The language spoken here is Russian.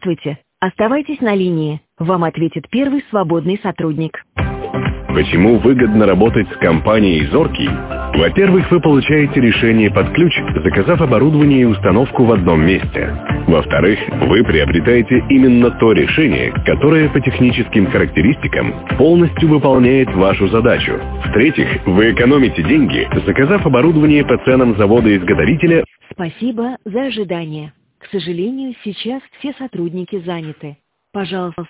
Здравствуйте. Оставайтесь на линии. Вам ответит первый свободный сотрудник. Почему выгодно работать с компанией «Зоркий»? Во-первых, вы получаете решение под ключ, заказав оборудование и установку в одном месте. Во-вторых, вы приобретаете именно то решение, которое по техническим характеристикам полностью выполняет вашу задачу. В-третьих, вы экономите деньги, заказав оборудование по ценам завода-изготовителя. Спасибо за ожидание. К сожалению, сейчас все сотрудники заняты. Пожалуйста.